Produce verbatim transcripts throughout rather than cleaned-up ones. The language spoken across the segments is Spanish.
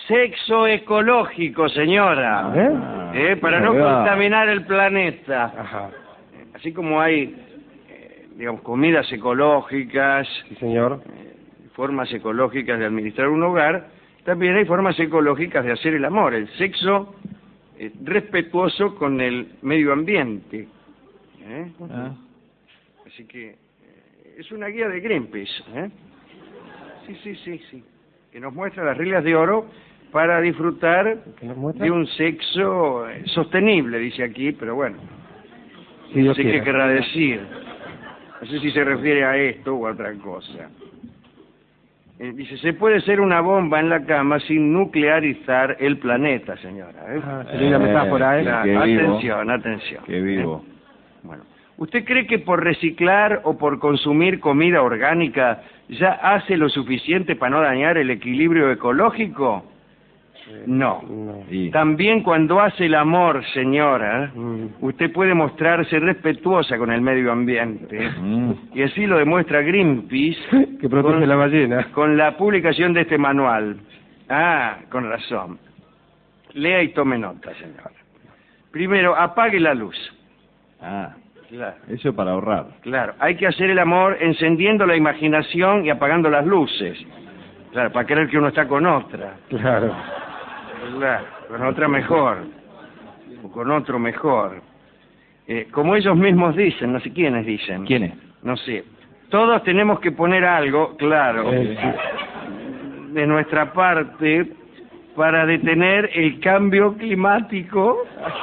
Sexo ecológico, señora. ¿Eh? ¿Eh? Para no contaminar el planeta. Ajá. Así como hay, eh, digamos, comidas ecológicas, Sí, señor. eh, formas ecológicas de administrar un hogar, también hay formas ecológicas de hacer el amor, el sexo eh, respetuoso con el medio ambiente. ¿Eh? Ah. Así que eh, es una guía de Greenpeace. ¿Eh? Sí, sí, sí, sí. Que nos muestra las reglas de oro para disfrutar de un sexo eh, sostenible, dice aquí, pero bueno. Si Dios No sé qué quiera. querrá decir. No sé si se refiere a esto o a otra cosa. Eh, dice, se puede ser una bomba en la cama sin nuclearizar el planeta, señora. ¿eh? Ah, qué linda metáfora, ¿eh? Claro, Qué vivo. atención, atención. Qué vivo. ¿eh? Bueno, ¿usted cree que por reciclar o por consumir comida orgánica ya hace lo suficiente para no dañar el equilibrio ecológico? No. No. Y- También cuando hace el amor, señora, Mm. usted puede mostrarse respetuosa con el medio ambiente. Mm. Y así lo demuestra Greenpeace Que protege con, la ballena. con la publicación de este manual. Ah, con razón. Lea y tome nota, señora. Primero, apague la luz. Ah, Claro, eso es para ahorrar. claro. Hay que hacer el amor encendiendo la imaginación y apagando las luces. Claro, para creer que uno está con otra. Claro. Claro, con otra mejor. O con otro mejor. Eh, como ellos mismos dicen, no sé quiénes dicen. ¿Quién es? No sé. Todos tenemos que poner algo, claro, Eh, de nuestra parte para detener el cambio climático,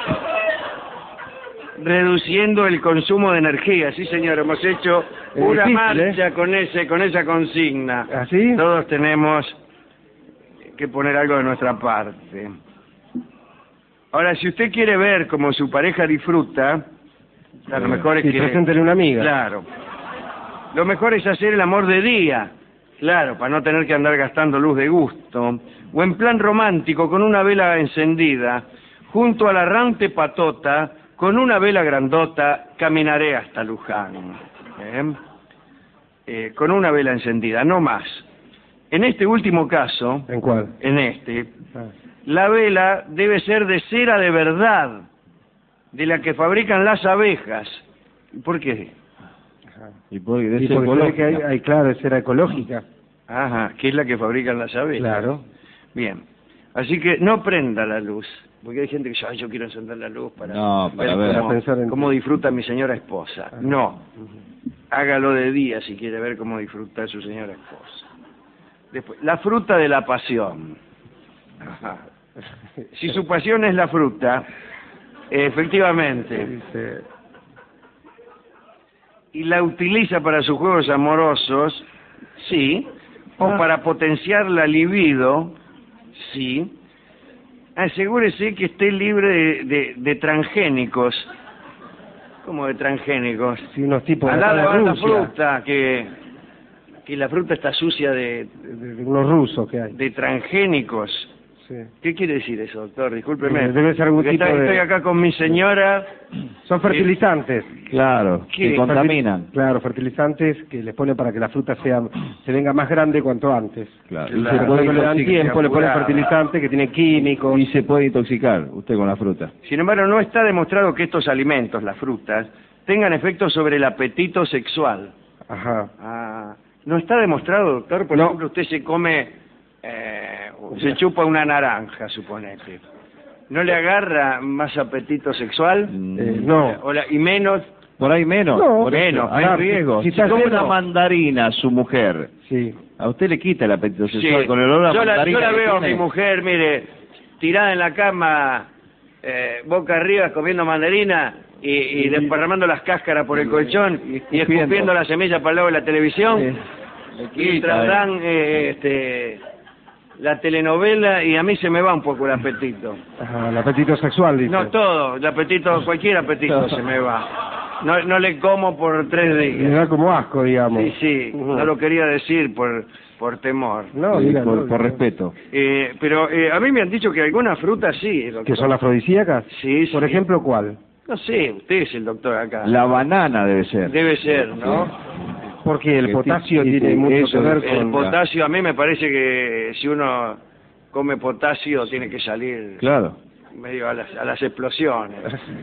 reduciendo el consumo de energía. Sí, señor, hemos hecho Es una difícil, marcha ¿eh? con ese, con esa consigna. ¿Así? Todos tenemos que poner algo de nuestra parte. Ahora, si usted quiere ver cómo su pareja disfruta, a lo mejor es Sí, que... preséntele una amiga. Claro. Lo mejor es hacer el amor de día, claro, para no tener que andar gastando luz de gusto. O en plan romántico, con una vela encendida, junto a la errante patota, con una vela grandota, caminaré hasta Luján. ¿Eh? Eh, con una vela encendida, no más. En este último caso, ¿En cuál? en este, Ah. la vela debe ser de cera de verdad, de la que fabrican las abejas. ¿Por qué? Y porque de Y ser porque se ve que hay, ecológica. hay, claro, es cera ecológica. Ajá, que es la que fabrican las abejas. Claro. Bien. Así que no prenda la luz, porque hay gente que dice, ay, yo quiero encender la luz para, No, para ver. cómo, Para pensar en cómo ti. disfruta mi señora esposa. No. Hágalo de día si quiere ver cómo disfruta su señora esposa. Después, la fruta de la pasión. Ajá. Si su pasión es la fruta, efectivamente, Dice, y la utiliza para sus juegos amorosos, sí, o Ah. para potenciar la libido, sí, asegúrese que esté libre de, de, de transgénicos. ¿Cómo de transgénicos? sí, unos tipos de, Al lado acá de de la Rusia, fruta, que, que la fruta está sucia de, de, de unos rusos que hay. de transgénicos. Sí. ¿Qué quiere decir eso, doctor? Discúlpeme. Eh, debe ser algún Porque tipo está- de- Estoy acá con mi señora. Son fertilizantes. Claro, ¿Qué? que contaminan. Claro, fertilizantes que les ponen para que la fruta sea se venga más grande cuanto antes. Claro. Y Claro. se puede, le dan intoxicar. tiempo, le ponen Apurado. fertilizantes que tienen químicos. Y se puede intoxicar usted con la fruta. Sin embargo, no está demostrado que estos alimentos, las frutas, tengan efectos sobre el apetito sexual. Ajá. Ah, ¿no está demostrado, doctor? Por No. ejemplo, usted se come, eh, se chupa una naranja, suponete. ¿No le agarra más apetito sexual? Mm. Eh, no. O la- y menos. Por ahí menos. No, por eso, menos, hay claro, riesgos. si Si, está come lleno- una mandarina a su mujer, Sí. a usted le quita el apetito Sí. sexual con el olor a yo la, mandarina. yo la que veo a tiene. mi mujer, mire, tirada en la cama, eh, boca arriba, comiendo mandarina y, y desparramando las cáscaras por el colchón y escupiendo. escupiendo la semilla para el lado de la televisión. Sí. Le Mientras quita, eh. dan eh, este, la telenovela y a mí se me va un poco el apetito. Ajá, el apetito sexual, dice. No todo, el apetito, cualquier apetito se me va. No, no le como por tres Le días. da como asco, digamos. Sí, sí, Ujú. no lo quería decir por, por temor. No, Sí, diga, por, no, por no. respeto. Eh, pero eh, a mí me han dicho que algunas frutas sí, doctor. ¿Que son afrodisíacas? Sí, Por sí. ejemplo, ¿cuál? No sé, usted es el doctor acá. La banana debe ser. Debe ser, ¿no? Porque el Que potasio ti- tiene sí, mucho eso, que ver El con... potasio a mí me parece que si uno come potasio tiene que salir Claro. medio a las, a las explosiones.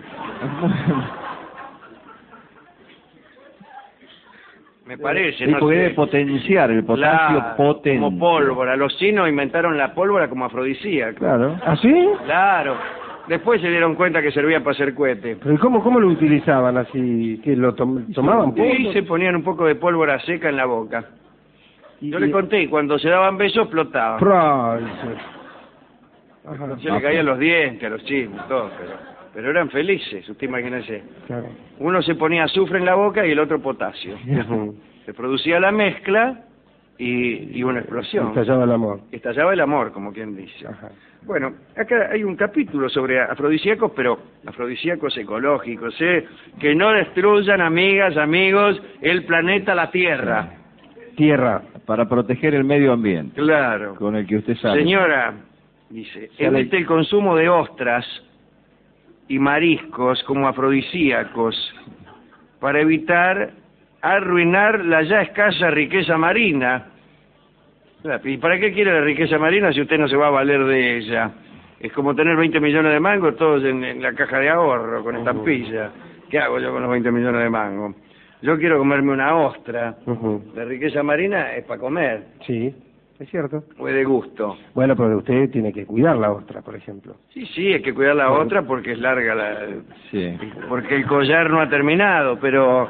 Me parece, Sí, no porque sé. debe potenciar el potasio Claro, potente. como pólvora. Los chinos inventaron la pólvora como afrodisíaco. Claro. ¿Ah, sí? Claro. Después se dieron cuenta que servía para hacer cohetes. ¿Pero y cómo, cómo lo utilizaban así? ¿Que lo tom- tomaban? Y polvo? se ponían un poco de pólvora seca en la boca. Y- Yo y- le conté, y cuando se daban besos explotaban. Pro- dice. Ajá. Se le caían los dientes a los chinos, todo, pero, pero eran felices, usted imagínese. Claro. Uno se ponía azufre en la boca y el otro potasio. Ujú. Se producía la mezcla y, y una explosión. Estallaba el amor. Estallaba el amor, como quien dice. Ajá. Bueno, acá hay un capítulo sobre afrodisíacos, pero afrodisíacos ecológicos, ¿eh? Que no destruyan, amigas, amigos, el planeta, la Tierra. Tierra. Para proteger el medio ambiente, Claro. con el que usted sabe. Señora, dice, Ya le- evite el consumo de ostras y mariscos como afrodisíacos para evitar arruinar la ya escasa riqueza marina. ¿Y para qué quiere la riqueza marina si usted no se va a valer de ella? Es como tener veinte millones de mangos todos en, en la caja de ahorro con estampilla. ¿Qué hago yo con los veinte millones de mangos? Yo quiero comerme una ostra. Ujú. La riqueza marina es para comer, Sí, es cierto. o es de gusto. Bueno, pero usted tiene que cuidar la ostra, por ejemplo. Sí, sí, hay que cuidar la otra porque es larga la... Sí. porque el collar no ha terminado, pero...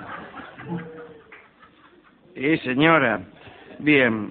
Eh, señora. Bien.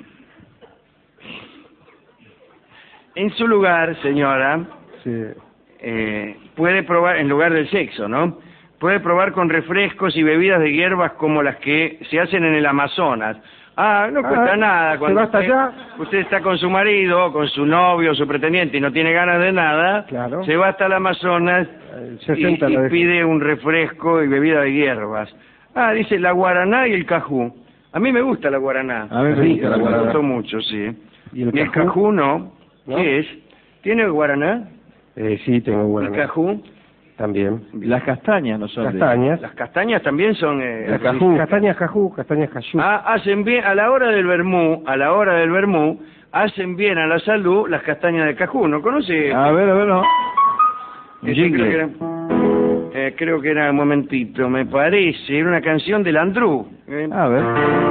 En su lugar, señora, Sí. eh, puede probar, en lugar del sexo, ¿no? Puede probar con refrescos y bebidas de hierbas como las que se hacen en el Amazonas. Ah, no cuesta Ah, nada. ¿se Cuando va hasta usted, allá? usted está con su marido, con su novio, su pretendiente y no tiene ganas de nada, Claro. se va hasta el Amazonas El y, sesenta y la de- pide un refresco y bebida de hierbas. Ah, dice la guaraná y el cajú. A mí me gusta la guaraná. A mí me Sí, gusta la me guaraná. gustó mucho, sí. ¿Y el Y el cajú? cajú no. ¿No? ¿Qué es? ¿Tiene guaraná? Eh, sí, tengo ¿El buena. cajú? También. Las castañas no son de- Castañas. Las castañas también son... eh, La cajú. Castañas cajú, castañas cayú. Ah, hacen bien, a la hora del vermú, a la hora del vermú, hacen bien a la salud las castañas de cajú. ¿No conoce? A ver, a ver, no. Un Eso creo que jingle. era, eh, creo que era un momentito, me parece, era una canción del Andrú. ¿eh? A ver.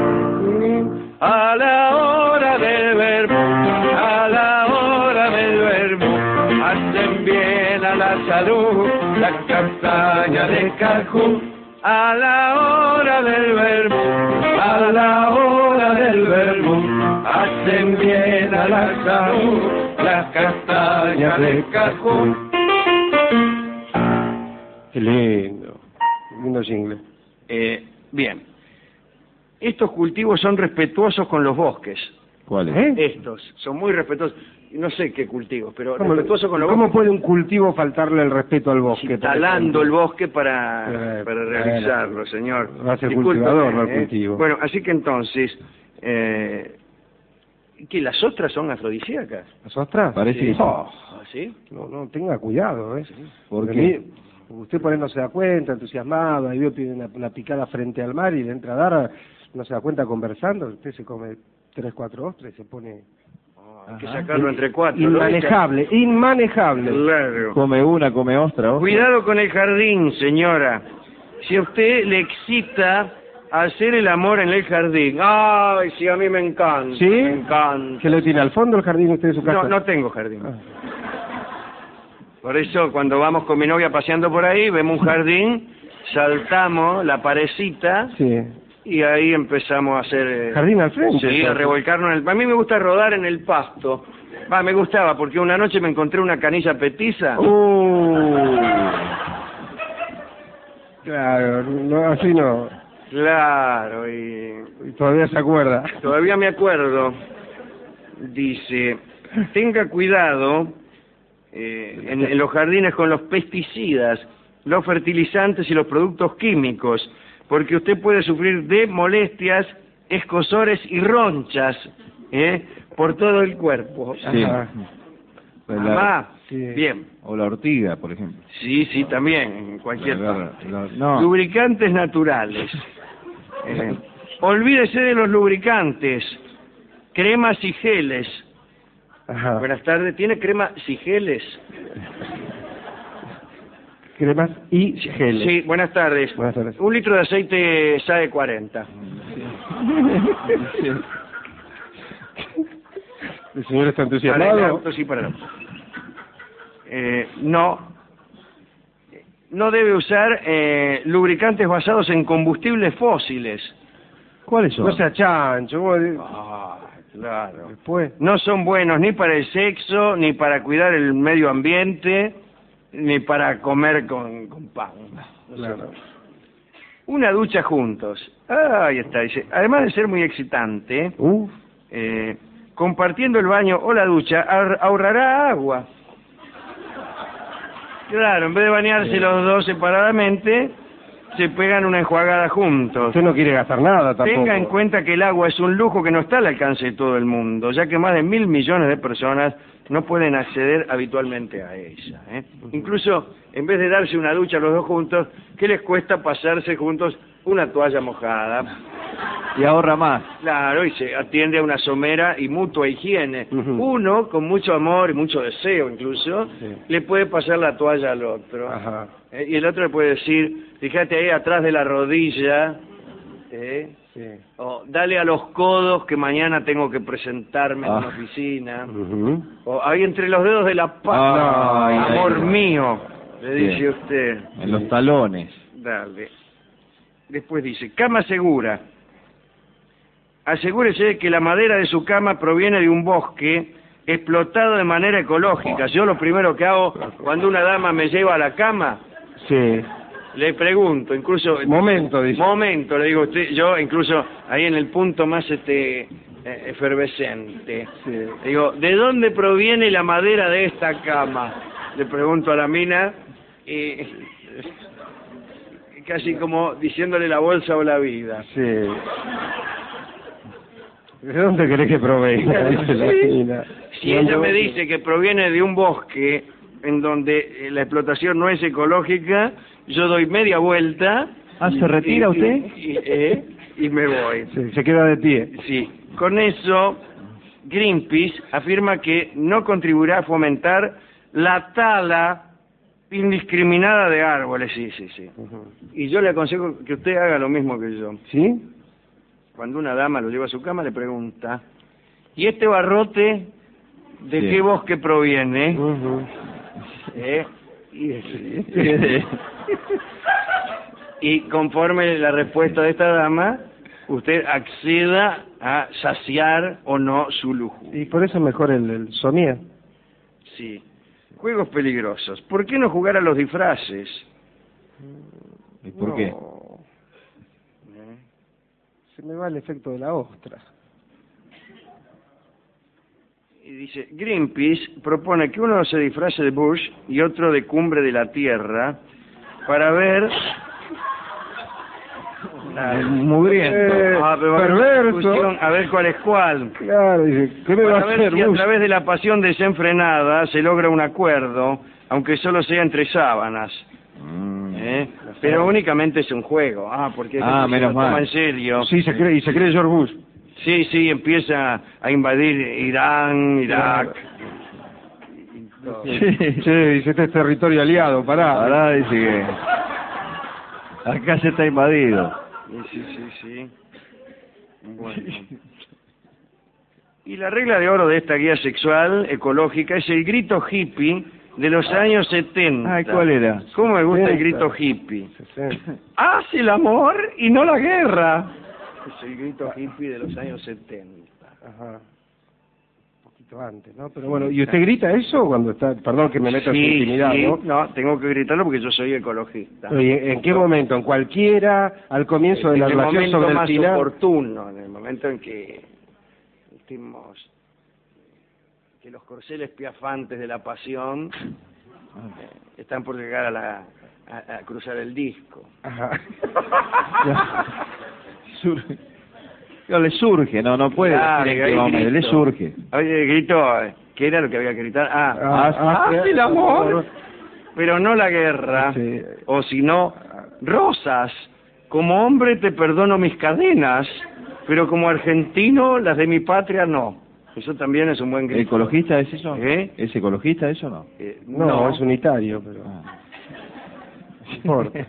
A la hora del vermú, a la hora del vermú, hacen bien a la salud las castañas de cajú. A la hora del vermú, a la hora del vermú, hacen bien a la salud las castañas de cajú. Qué lindo. Lindo jingle. Eh, bien. Estos cultivos son respetuosos con los bosques. ¿Cuál es? ¿Eh? Estos son muy respetuosos. No sé qué cultivos, pero ¿Cómo, respetuosos con los cómo bosques. puede un cultivo faltarle el respeto al bosque? por Talando el ejemplo? bosque para, Eh, para bueno. realizarlo, señor. Va a ser Discúlpeme, cultivador, no el ¿eh? cultivo. Bueno, así que entonces, eh, ¿que las ostras son afrodisíacas? ¿Las ostras? Parece que sí. Oh, ¿Ah, sí? no, no, tenga cuidado, ¿eh? ¿Por Porque qué? mire, usted por ahí no se da cuenta, entusiasmado, ahí veo tiene una, una picada frente al mar y le entra a dar, no se da cuenta conversando, usted se come tres, cuatro ostras y se pone Hay que Ajá. sacarlo entre cuatro. ¿no? inmanejable, inmanejable. Claro. Come una, come ostra. ostra. Cuidado con el jardín, señora. Si a usted le excita hacer el amor en el jardín. Ay, sí, a mí me encanta. ¿Sí? Me encanta. ¿Qué le tiene al fondo el jardín usted de su casa? No, no tengo jardín. Ah. Por eso, cuando vamos con mi novia paseando por ahí, vemos un jardín, saltamos la parecita Sí. y ahí empezamos a hacer... eh, ¿Jardín al frente? Sí, a entonces. revolcarnos en el... A mí me gusta rodar en el pasto. Va, me gustaba, porque una noche me encontré una canilla petiza. Uh. Claro, no, así no. Claro, y... Y todavía se acuerda. Todavía me acuerdo. Dice, tenga cuidado eh, en, en los jardines con los pesticidas, los fertilizantes y los productos químicos, porque usted puede sufrir de molestias, escozores y ronchas ¿eh? por todo el cuerpo. Sí. Ajá. Pues Ah, la- Sí. bien. O la ortiga, por ejemplo. Sí, sí, también, en cualquier La- parte. la- no. Lubricantes naturales. Eh, olvídese de los lubricantes, cremas y geles. Ajá. Buenas tardes. ¿Tiene crema Sigeles? Cremas y geles. Sí, buenas tardes. Buenas tardes. Un litro de aceite S A E cuarenta. ¿El señor está Para el entusiasmado? auto, sí, para el auto. Eh, no. No debe usar eh, lubricantes basados en combustibles fósiles. ¿Cuáles son? No sea chancho. ¿Cómo de- Ah, claro. Después. No son buenos ni para el sexo, ni para cuidar el medio ambiente, ni para comer con, con pan. Claro. Una ducha juntos. Ah, ahí está. Dice, además de ser muy excitante, Uf. eh, compartiendo el baño o la ducha ahor- ahorrará agua. Claro, en vez de bañarse los dos separadamente, se pegan una enjuagada juntos. Usted no quiere gastar nada tampoco. Tenga en cuenta que el agua es un lujo que no está al alcance de todo el mundo, ya que más de mil millones de personas no pueden acceder habitualmente a ella, ¿eh? Incluso, en vez de darse una ducha los dos juntos, ¿qué les cuesta pasarse juntos una toalla mojada? Y ahorra más. Claro, y se atiende a una somera y mutua higiene. Ujú. Uno, con mucho amor y mucho deseo incluso, Sí. le puede pasar la toalla al otro. Ajá. Eh, y el otro le puede decir, fíjate ahí atrás de la rodilla, ¿eh? Sí. O dale a los codos que mañana tengo que presentarme en Ah. la oficina. Ujú. O ahí entre los dedos de la pata, Ay, amor ay, ay. mío, le dice Bien. usted. En los talones. Dale. Después dice, cama segura. Asegúrese de que la madera de su cama proviene de un bosque explotado de manera ecológica. Yo lo primero que hago cuando una dama me lleva a la cama, Sí. le pregunto, incluso... Momento, dice. Momento, le digo a usted, yo incluso ahí en el punto más este eh, efervescente. Sí. Le digo, ¿de dónde proviene la madera de esta cama? Le pregunto a la mina, y casi como diciéndole la bolsa o la vida. Sí. ¿De dónde querés que provenga? Dice la Sí. mina. Si ella me dice que proviene de un bosque en donde eh, la explotación no es ecológica, yo doy media vuelta. Ah, ¿se y- retira y- usted? Y, eh, y me voy. Sí, se queda de pie. Sí. Con eso, Greenpeace afirma que no contribuirá a fomentar la tala indiscriminada de árboles. Sí, sí, sí. Ujú. Y yo le aconsejo que usted haga lo mismo que yo. ¿Sí? Cuando una dama lo lleva a su cama, le pregunta, ¿y este barrote de Sí. qué bosque proviene? Ujú. ¿Eh? Y, y conforme la respuesta de esta dama, usted acceda a saciar o no su lujo. Y por eso mejor el, el somier. Sí. Juegos peligrosos. ¿Por qué no jugar a los disfraces? ¿Y por No. qué? ¿Eh? Se me va el efecto de la ostra. Y dice, Greenpeace propone que uno se disfrace de Bush y otro de Cumbre de la Tierra para ver... El mugriento. Eh, Ah, pero va a haber una perverso. discusión, a ver cuál es cuál. Claro, dice, ¿qué me va a Para ver hacer, si a Bush? través de la pasión desenfrenada se logra un acuerdo, aunque solo sea entre sábanas. Mm. ¿eh? Pero únicamente es un juego. Ah, porque Ah, se menos lo toma mal. en serio. Sí, se cree, y se cree George Bush. Sí, sí, empieza a invadir Irán, Irak. Sí, dice, este es territorio aliado, pará. Ahora dice que acá se está invadido. Sí, sí, sí, sí. Bueno. Y la regla de oro de esta guía sexual ecológica es el grito hippie de los años setenta. Ay, ¿cuál era? ¿Cómo me gusta el setenta. grito hippie? sesenta. ¡Haz el amor y no la guerra! Es el grito hippie de los años setenta. Ajá. Un poquito antes, ¿no? Pero bueno, ¿y usted grita eso cuando está, perdón que me meta en su Sí, intimidad, sí, ¿no? no, tengo que gritarlo porque yo soy ecologista. Pero, ¿y en, en qué momento? ¿En cualquiera? ¿Al comienzo de en la el relación momento sobre el más final? oportuno, en el momento en que sentimos que los corceles piafantes de la pasión eh, están por llegar a, la, a, a cruzar el disco. Ajá. Surge. No, le surge, no, no puede Claro, decir en ahí qué momento, le grito. surge. Oye, grito, eh, ¿qué era lo que había que gritar? Ah, Ah, ah, haz el amor, pero no la guerra. Sí. O si no, rosas, como hombre te perdono mis cadenas, pero como argentino las de mi patria no. Eso también es un buen grito. ¿Ecologista es eso? ¿Eh? ¿Es ecologista eso o no? Eh, No, no, es unitario, pero... Ah. No importa.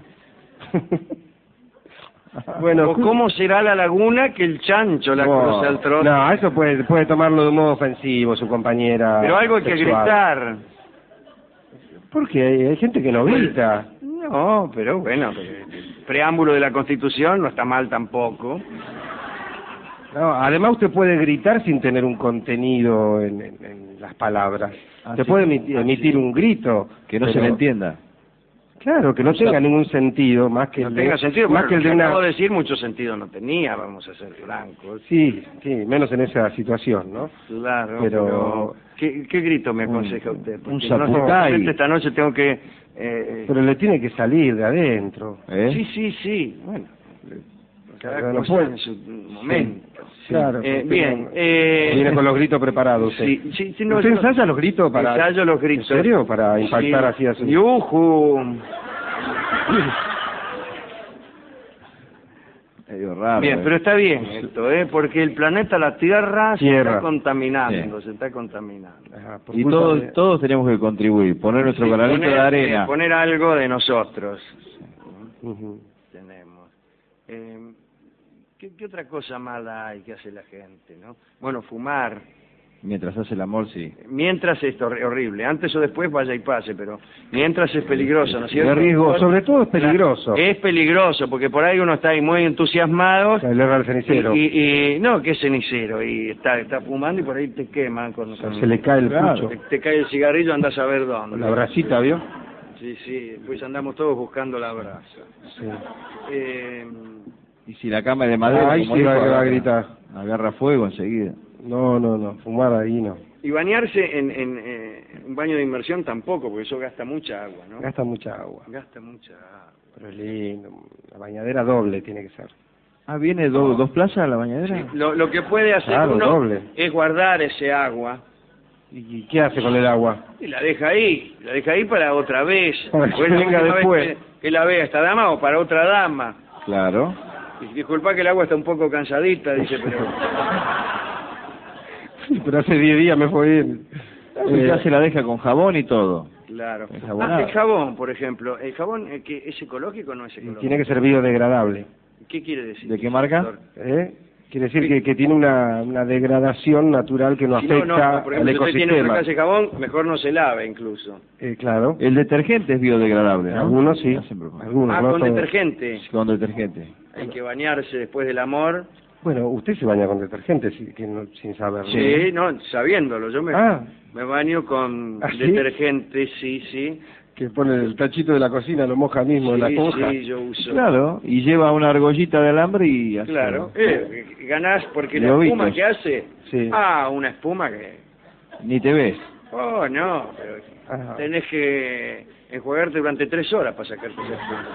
Bueno, o cómo será la laguna que el chancho la no, cruza al trote. no, eso puede, puede tomarlo de un modo ofensivo, su compañera. Pero algo hay que sexual. gritar. Porque hay, hay gente que no grita. No, pero bueno, el preámbulo de la Constitución no está mal tampoco. No, además usted puede gritar sin tener un contenido en, en- en las palabras. Ah, Usted sí. puede emitir, Ah, emitir sí. un grito. Que no pero- se le entienda. Claro, que no O sea, tenga ningún sentido, más que No el tenga de, sentido, más bueno, que el de lo que una... acabo de decir mucho sentido no tenía, vamos a ser francos. Sí, sí, menos en esa situación, ¿no? Claro, Pero- pero... ¿Qué, qué grito me aconseja Un- usted? un Porque zapucay. no, realmente esta noche tengo que... eh, Pero le tiene que salir de adentro. ¿Eh? Sí, sí, sí, bueno, cada Pero no cosa puede. en su momento. Claro. Eh, porque bien, no- eh, Viene con los gritos preparados usted. Sí, sí, sí, no, ¿Usted yo- ensaya los gritos para...? Ensayo los gritos. ¿En serio? Para impactar Sí. así a su... ¡Yujú! Medio raro. Bien, ¿eh? pero está bien esto, ¿eh? Porque el planeta, la Tierra, se Tierra. está contaminando, Sí. se está contaminando. Ajá, por Y culpa todos, de- todos tenemos que contribuir, poner nuestro Sí, granito poner, de arena. eh, poner algo de nosotros. Ujú. Tenemos. Eh, ¿qué, ¿Qué otra cosa mala hay que hace la gente, no? Bueno, fumar. Mientras hace el amor, sí. Mientras es hor- horrible, antes o después vaya y pase, pero mientras es peligroso, ¿no es cierto? De riesgo, sobre todo es peligroso. Es peligroso, porque por ahí uno está ahí muy entusiasmado. O sea, le erra el cenicero. Y, y, y- no, que es cenicero, y está, está fumando y por ahí te queman con, con- Se le cae el Claro. pucho. te, te cae el cigarrillo, andás a ver dónde. La bracita, ¿vio? Sí, sí, pues andamos todos buscando la brasa. Sí. Eh, Y si la cama es de madera, Ahí como sí va, dijo, va a agarra- gritar. Agarra fuego enseguida. No, no, no, fumar ahí no. y bañarse en, en eh, un baño de inmersión tampoco, porque eso gasta mucha agua, ¿no? Gasta mucha agua. Gasta mucha agua. Pero es lindo. La bañadera doble tiene que ser. Ah, ¿viene do- dos plazas la bañadera? Lo, lo que puede hacer Claro, uno doble. es guardar ese agua ¿Y y qué hace con el agua? y la deja ahí, la deja ahí para otra vez. Para que O es la venga última vez después. Que, que la vea esta dama o para otra dama. Claro. Y disculpa que el agua está un poco cansadita, dice, pero... Pero hace diez días me fue bien. Y ya Eh, se la deja con jabón y todo. Claro. Es Ah, jabonado. el jabón, por ejemplo. ¿El jabón eh, que es ecológico o no es y ecológico? tiene que ser biodegradable. ¿Qué quiere decir? ¿De qué marca? doctor? ¿Eh? Quiere decir que, que tiene una, una degradación natural que no Si no, afecta no, por al ejemplo, si usted tiene en su ecosistema. casa de jabón, mejor no se lave incluso. Eh, claro. El detergente es biodegradable, ¿no? Algunos sí. Hacen propaganda. Algunos, Ah, no con todos. detergente. Con detergente. Hay que bañarse después del amor. Bueno, usted se baña con detergente si- que no- sin saberlo. Sí, no, sabiéndolo. Yo me, Ah. me baño con ¿Ah, sí? detergente, sí, sí. Que pone el tachito de la cocina, lo moja mismo en la Sí, esponja. sí, yo uso. Claro, y lleva una argollita de alambre y hace... Claro. Eh, ganás porque la Globitos. espuma que hace. Sí. Ah, una espuma que... Ni te ves. Oh, no, pero Ajá. tenés que enjuagarte durante tres horas para sacarte esa espuma.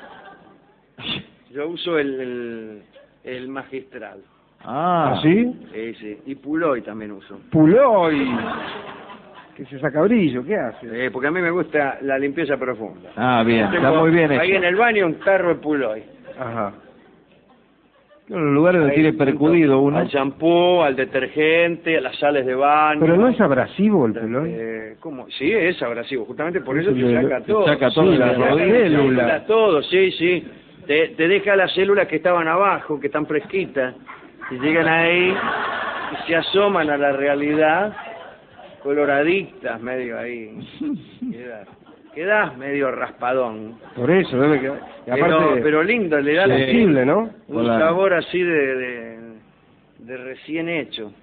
Yo uso el, el, el magistral. Ah, ¿Ah, sí? Sí, sí. Y Puloy también uso. Puloy. Que se saca brillo, ¿qué hace? Eh, porque a mí me gusta la limpieza profunda. Ah, bien, está Tengo muy bien ahí hecho. en el baño un tarro de Puloy. Ajá. En los lugares donde Ahí tiene percudido uno. Al champú, al detergente, a las sales de baño. Pero no es abrasivo el Puloy. Eh, ¿Cómo? Sí, es abrasivo. Justamente por eso Sí, te le- saca te todo. saca todo Sí, de te la saca rodilla. las células, todo, sí, sí. Te, te deja las células que estaban abajo, que están fresquitas, y llegan ahí y se asoman a la realidad, coloraditas, medio ahí. Quedás, quedás medio raspadón. Por eso, debe quedar. Y Pero, aparte, pero lindo, le da la- sensible, ¿no? un Hola. sabor así de, de, de recién hecho.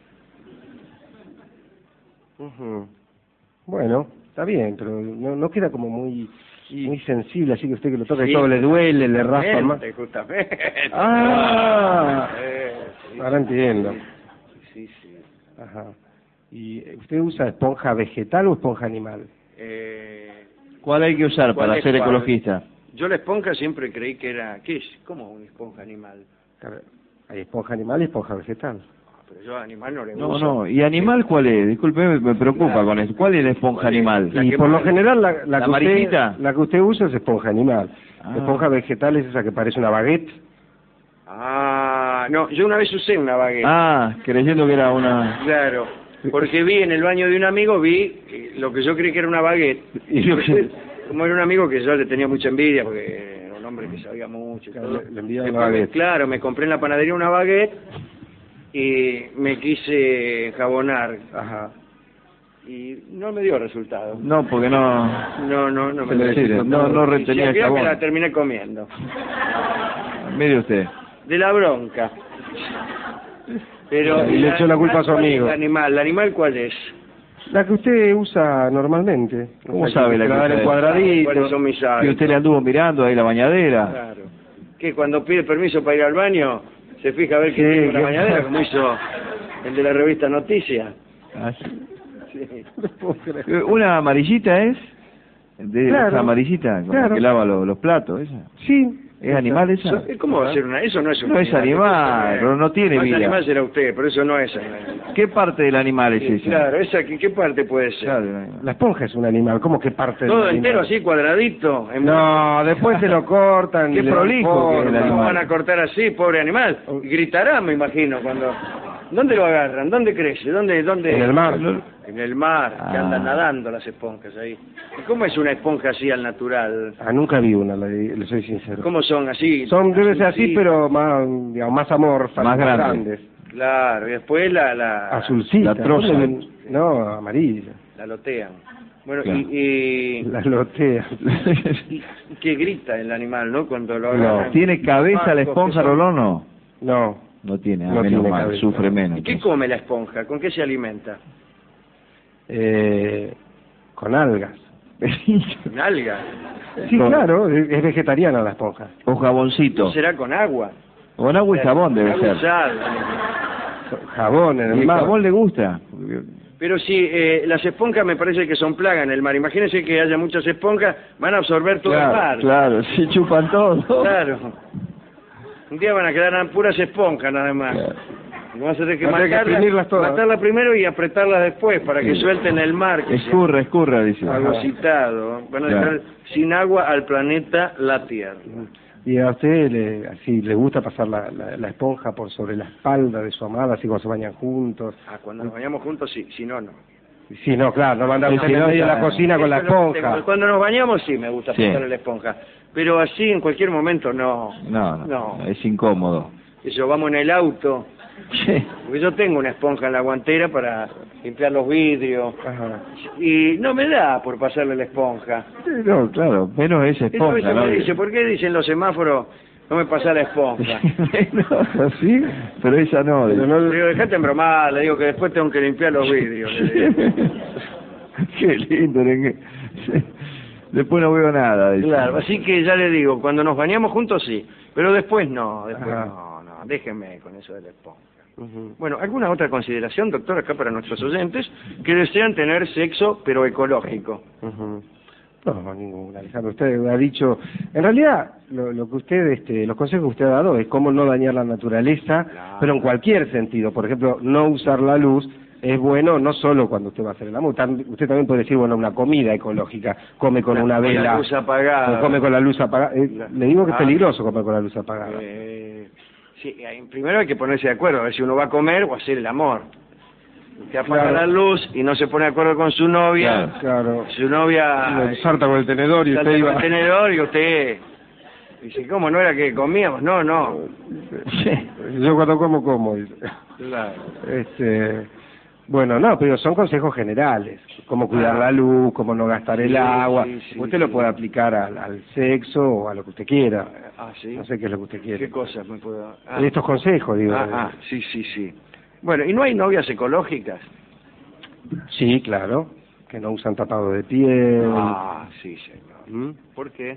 Ujú. Bueno, está bien, pero no, no queda como muy muy sensible, así que usted que lo toca Sí. y todo le duele, le raspa más. Justamente, justamente. Ah. Eh, sí, Ahora entiendo. Sí, sí. Ajá. ¿Y eh, usted usa esponja vegetal o esponja animal? Eh, ¿Cuál hay que usar ¿Cuál para es ser cuál? ecologista? yo la esponja siempre creí que era... ¿Qué es? ¿Cómo una esponja animal? Claro, hay esponja animal y esponja vegetal. Pero yo a animal no le No, uso. no. ¿Y animal cuál es? Disculpe, me, me preocupa Claro. con eso. ¿Cuál es la esponja ¿Cuál es? animal? La Y que por lo más- general la, la, ¿La que amarillita? usted, la que usted usa es esponja animal. Ah. La esponja vegetal es esa que parece una baguette. Ah, no, yo una vez usé una baguette. Ah, creyendo que era una... Claro. porque vi en el baño de un amigo, vi eh, lo que yo creí que era una baguette. Y después, como era un amigo que yo le tenía mucha envidia, porque era un hombre que sabía mucho y Claro, todo. le- le enviaba Después una me- baguette. Claro, me compré en la panadería una baguette y me quise jabonar. Ajá. Y no me dio resultado. No, porque no... No, no, no Se me le dio decide, resultado. no- no Y retenía sí, el creo que jabón. la terminé comiendo. Mire usted. De la bronca. Pero Y le echó la culpa a su ¿cuál es amigo. El animal, ¿el animal cuál es? La que usted usa normalmente. ¿Cómo O sea, sabe que la te que la dan usa en él? cuadradito. ¿Cuáles son mis Que hábitos? usted le anduvo mirando ahí la bañadera. Claro. Que cuando pide permiso para ir al baño, se fija a ver qué Sí, tiene en la que- bañadera, como hizo el de la revista Noticias. Ah, sí. Sí. No puedo creer. Eh, ¿Una amarillita es? De Claro, esa amarillita, con la claro. que lava los, los platos, esa. Sí. ¿Es animal esa? Eso- ¿Cómo va a ser una? Eso no es un No es animal, pero no tiene no es vida. animal será usted, por eso no es animal. ¿Qué parte del animal es Sí, esa? claro, esa, ¿qué, ¿qué parte puede ser? Claro, del animal. La esponja es un animal. ¿Cómo que parte del Todo animal? entero así, cuadradito. en- No, después se lo cortan. Qué le dan prolijo que es el forma. animal. ¿Cómo van a cortar así, pobre animal? Y gritará, me imagino, cuando... ¿Dónde lo agarran? ¿Dónde crece? ¿Dónde, dónde? En el mar. En el mar, que Ah. andan nadando las esponjas ahí. ¿Y cómo es una esponja así al natural? Ah, nunca vi una, le, le soy sincero. ¿Cómo son así? Son, debe ser así, Azulcitas. pero más, digamos, más amorfas. Más grandes. grandes. Claro, y después la... la Azulcita. La troza. ¿Dónde ven? No, amarilla. La lotean. Bueno, Claro. y, y, La lotea. y que grita el animal, ¿no? Cuando lo No. agarran. ¿Tiene cabeza la esponja, Rolón, no? No. No tiene, a No menos tiene mal, cabeza. sufre menos. ¿Y qué entonces. come la esponja? ¿Con qué se alimenta? Eh, con algas. ¿Con alga? Sí, Con- claro, es es vegetariana la esponja. O jaboncito. ¿No será con agua? Con agua y jabón debe Agua ser. y sal. Jabón en ¿Y el el mar. jabón le gusta? Pero sí, eh, las esponjas me parece que son plaga en el mar. Imagínense que haya muchas esponjas, van a absorber todo el mar. Claro, claro, se chupan todo. Claro. Un día van a quedar puras esponjas nada más. Claro. Y vamos a tener que Va a tener que matarlas, exprimirlas todas. matarlas primero y apretarlas después para que Sí. suelten el mar. Que Escurra, escurra, dice. sea fagocitado. Van a Claro. dejar sin agua al planeta la Tierra. Y a usted le, así, le gusta pasar la, la, la esponja por sobre la espalda de su amada, así cuando se bañan juntos. Ah, cuando nos bañamos juntos sí, si no, no. Sí, no, claro, no manda Sí, usted si en no, medio de la ya- cocina con la Eso no esponja. tengo. Cuando nos bañamos sí me gusta Sí. pasarle la esponja. Pero así en cualquier momento no. No, no, No. es incómodo. Eso, vamos en el auto. Sí. Porque yo tengo una esponja en la guantera para limpiar los vidrios. Ajá. Y no me da por pasarle la esponja. Sí, no, claro, menos esa Eso a esponja, veces ¿no? me dice, ¿por qué dicen los semáforos no me pasa la esponja? No, sí, pero esa no. Pero no- Le digo, dejate embromar, le digo que después tengo que limpiar los vidrios. le digo. Qué lindo, Lengue. Sí. Después no veo nada. dice. Claro, así que ya le digo, cuando nos bañamos juntos sí, pero después no, después Ajá. no, no, déjenme con eso de la esponja. Ujú. Bueno, ¿alguna otra consideración, doctor, acá para nuestros oyentes que desean tener sexo pero ecológico? Ujú. No, ninguna, Alejandro. Usted ha dicho, en realidad, lo, lo que usted, este, los consejos que usted ha dado es cómo no dañar la naturaleza, Claro. pero en cualquier sentido. Por ejemplo, no usar la luz es bueno no solo cuando usted va a hacer el amor. Tam- Usted también puede decir, bueno, una comida ecológica, come con La- una con la vela, luz apagada. o come con la luz apagada. Eh, le digo que es Ah. peligroso comer con la luz apagada. Eh, sí, hay- primero hay que ponerse de acuerdo, a ver si uno va a comer o a hacer el amor. Usted apaga Claro. la luz y no se pone de acuerdo con su novia, Claro. su novia Lo salta con el tenedor y salta usted con iba... el tenedor y usted dice, ¿cómo no era que comíamos? No, no. Yo cuando como, como. dice. Claro. Este, bueno, no, pero son consejos generales, cómo cuidar Ah. la luz, cómo no gastar el Sí, agua. sí, sí, usted sí. lo puede aplicar al, al sexo o a lo que usted quiera. Ah, sí. No sé qué es lo que usted quiere. ¿Qué cosas me puedo...? Ah. Estos consejos, digo. Ah, ah, sí, sí, sí. Bueno, ¿y no hay novias ecológicas? Sí, claro, que no usan tapado de piel. Ah, sí, señor. ¿Mm? ¿Por qué?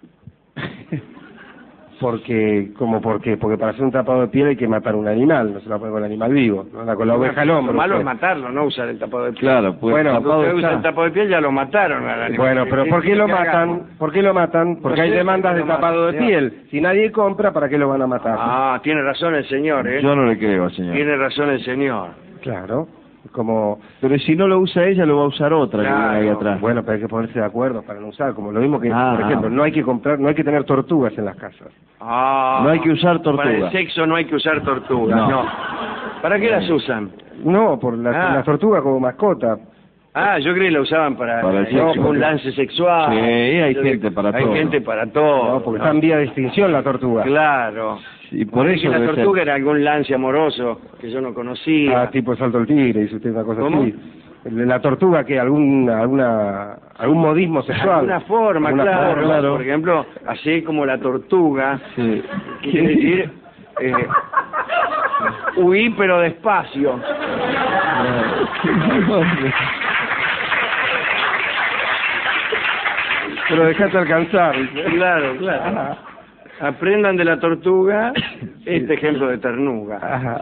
Porque, ¿cómo por qué? Porque para hacer un tapado de piel hay que matar un animal, no se la pone con el animal vivo, no anda con la oveja al hombro. Lo malo es pues. matarlo, no usar el tapado de piel. Claro, pues Bueno, Cuando tapado usted usa está. el tapado de piel ya lo mataron al animal. Bueno, pero ¿por qué lo matan? ¿Por qué lo matan? Porque No hay sé, demandas ¿por de qué lo tapado de matan, piel. Si nadie compra, ¿para qué lo van a matar? Ah, tiene razón el señor, ¿eh? Yo no le creo, señor. Tiene razón el señor. Claro, como... Pero si no lo usa ella, lo va a usar otra que Claro. viene ahí atrás. Bueno, pero hay que ponerse de acuerdo para no usar, como lo mismo que, Ah, por ejemplo, ah. no hay que comprar, no hay que tener tortugas en las casas. Ah, No hay que usar tortuga. Para el sexo no hay que usar tortuga, No. no. ¿Para qué las usan? No, por la, Ah. la tortuga como mascota. Ah, yo creí que la usaban para, Para el eh, sexo. un lance sexual. Sí, hay Yo gente digo, para hay todo. Hay gente para todo. No, porque ¿no? está en vía de extinción la tortuga. Claro. Y por Parece eso que la debe tortuga ser. era algún lance amoroso que yo no conocía. Ah, tipo salto el tigre, dice usted una cosa ¿Cómo? así. La tortuga, que algún alguna algún modismo sexual. Una forma, Alguna claro, forma. claro. Por ejemplo, así como la tortuga, Sí. que quiere decir eh, huí pero despacio. Pero dejate alcanzar. Claro, claro. Aprendan de la tortuga este ejemplo de ternuga. Ajá.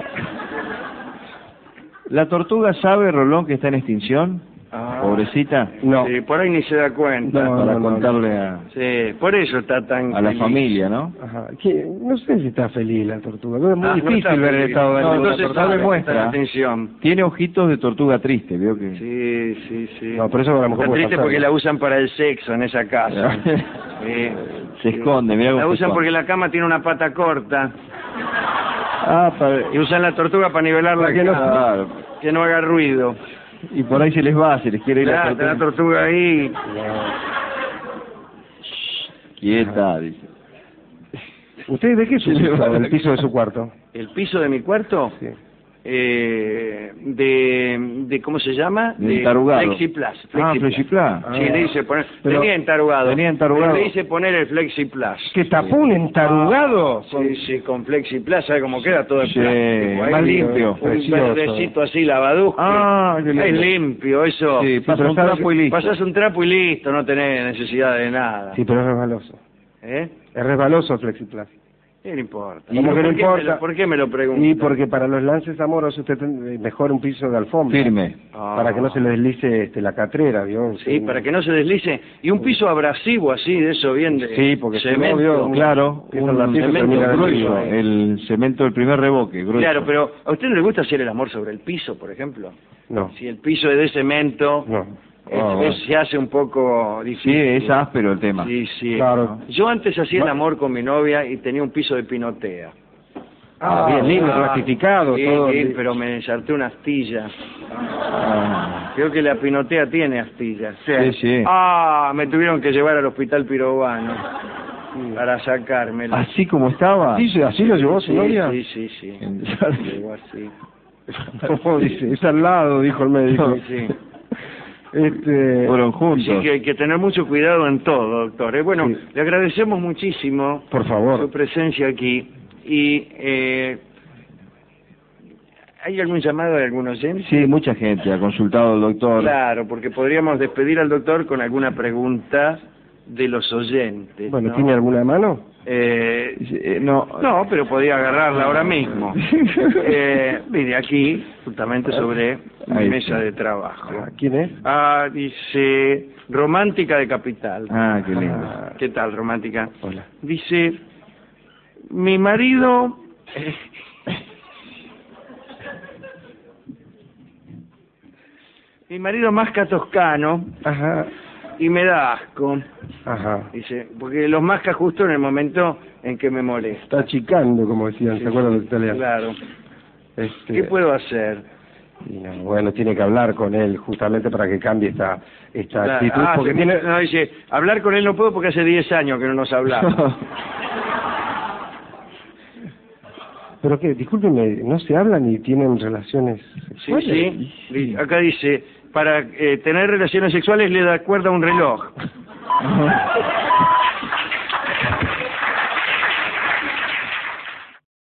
¿La tortuga sabe, Rolón, que está en extinción? Ah. Pobrecita. No. Sí, por ahí ni se da cuenta. No, Para no, no, contarle a, Sí, por eso está tan a la feliz. familia, ¿no? Ajá. Que- no sé si está feliz la tortuga. No, es muy Ah, no difícil está ver el feliz. estado de No, ánimo de la entonces tortuga. no sabe, demuestra. presta atención. Tiene ojitos de tortuga triste, veo que... Sí, sí, sí. No, por eso a lo mejor Está puede triste pasar. porque la usan para el sexo en esa casa. Sí. Se esconde, mira cómo La se usan esconde. porque la cama tiene una pata corta Ah, para... y usan la tortuga para nivelar la Para que no- cama, Claro. que no haga ruido. Y por ahí se les va, se les quiere ir la Claro, está tortuga. la tortuga ahí. Quieta, dice. ¿Usted de qué es Sí, le va- el piso de su cuarto? ¿El piso de mi cuarto? Sí. Eh, de, de, ¿cómo se llama? De entarugado. Flexiplas. Ah, Flexiplas. Sí, le hice poner, Pero- tenía entarugado. tenía entarugado. Pero le hice poner el Flexiplas. ¿Que tapó un entarugado? Sí, sí, con Flexiplas, ¿sabe cómo queda todo el Sí, plástico? más Ahí, limpio. Un Precioso. verdecito así lavaduzco. Ah, qué lindo. Es limpio, eso. Sí, pasa pero un ¿sabes trapo y qué? listo. Pasas un trapo y listo, no tenés necesidad de nada. Sí, pero es resbaloso. ¿Eh? Es resbaloso el Flexiplas. ¿Qué le importa? ¿Cómo que no ¿Por qué importa? me lo- ¿Por qué me lo pregunta? Y porque para los lances amorosos usted ten- mejor un piso de alfombra. Firme. Ah. Para que no se le deslice este, la catrera, ¿vio? Sí, para que no se deslice. Y un piso abrasivo así, de eso bien de Sí, porque si no, cemento. vio, Claro, Empieza un la pieza, cemento termina de grueso, arriba. el cemento del primer revoque, grueso. Claro, pero ¿a usted no le gusta hacer el amor sobre el piso, por ejemplo? No, Si el piso es de cemento, no. es- Ah, bueno. es- se hace un poco Sí, difícil. es áspero el tema. Sí, sí. Claro. Yo antes hacía el Va- amor con mi novia y tenía un piso de pinotea. Ah, bien lindo, plastificado, sí, todo. sí, pero me ensarté una astilla. Ah, Creo que la pinotea tiene astillas. sí, sí. Ah, me tuvieron que llevar al hospital pirobano para sacármela. Así como estaba. ¿Así, así lo llevó su Sí, novia? sí, sí, sí. En- Llegó así. ¿Cómo dice? Es al lado, dijo el médico. Sí. Este, Fueron Sí, juntos. que hay que tener mucho cuidado en todo, doctor. Eh, Bueno, Sí. le agradecemos muchísimo por su favor. presencia aquí. Y, eh, ¿hay algún llamado de algún oyente? Sí, mucha gente ha consultado al doctor. Claro, porque podríamos despedir al doctor con alguna pregunta de los oyentes. Bueno, ¿no? ¿tiene alguna mano? Eh, Eh, no, no, pero podía agarrarla ahora mismo. Eh, mire, aquí, justamente sobre mi Ahí mesa está. de trabajo. Ah, ¿quién es? Ah, dice, Romántica de Capital. Ah, qué lindo. Ah, ¿qué tal, Romántica? Hola. Dice, mi marido... mi marido masca toscano Ajá, y me da asco. ajá. Dice, porque los masca justo en el momento en que me molesta. Está achicando, como decían, ¿se acuerdan los italianos? Claro. Este, ¿Qué puedo hacer? y no, bueno, tiene que hablar con él justamente para que cambie esta, esta Claro. actitud. Ah, porque se- tiene... no, dice, hablar con él no puedo porque hace diez años que no nos hablamos. ¿Pero qué? Discúlpeme, ¿no se hablan y tienen relaciones Sí, sexuales? sí. Di- Acá dice, para eh, tener relaciones sexuales le da cuerda a un reloj.